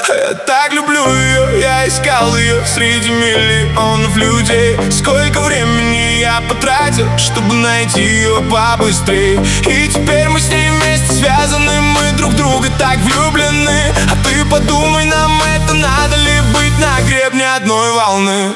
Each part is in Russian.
Я так люблю ее, я искал ее среди миллионов людей. Сколько времени я потратил, чтобы найти ее побыстрее. И теперь мы с ней вместе связаны, мы друг в друга так влюблены. А ты подумай, нам это надо ли быть на гребне одной волны?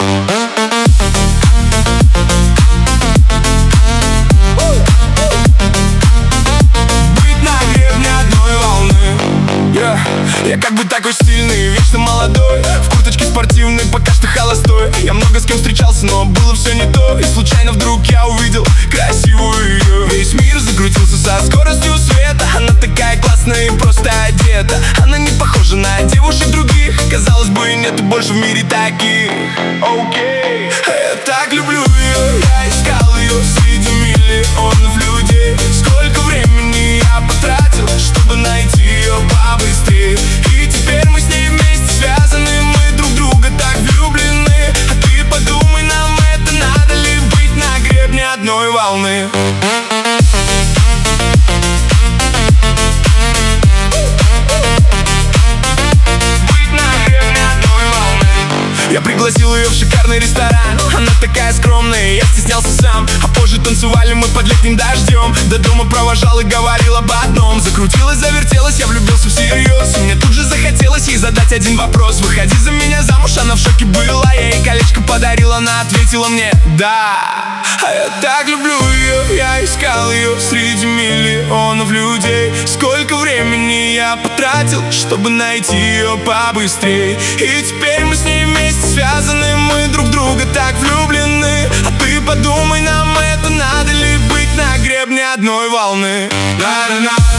Я как бы такой стильный, вечно молодой, в курточке спортивной, пока что холостой. Я много с кем встречался, но было все не то. И случайно вдруг я увидел красивую ее. Весь мир закрутился со скоростью света. Она такая классная и просто одета. Она не похожа на девушек других. Казалось бы, нету больше в мире таких. Окей. Я так люблю ее, я искал ее среди миллионов людей. Сколько времени я потратил, чтобы найти ее побыстрее. И теперь мы с ней вместе связаны, мы друг друга так влюблены. А ты подумай, нам это надо ли быть на гребне одной волны? Я пригласил ее в шикарный ресторан. Она такая скромная, я стеснялся сам. А позже танцевали мы под летним дождем. До дома провожал и говорил об одном. Закрутилась, завертелась, я влюбился всерьез. И мне тут же захотелось ей задать один вопрос: выходи за меня замуж. Она в шоке была, я ей колечко подарил. Она ответила мне да. А я так люблю ее, я искал ее среди миллионов людей. Сколько времени я потратил, чтобы найти ее побыстрее. И теперь мы с ней вместе связаны, мы друг друга так влюблены. А ты подумай, нам это надо ли быть на гребне одной волны? На-на-на.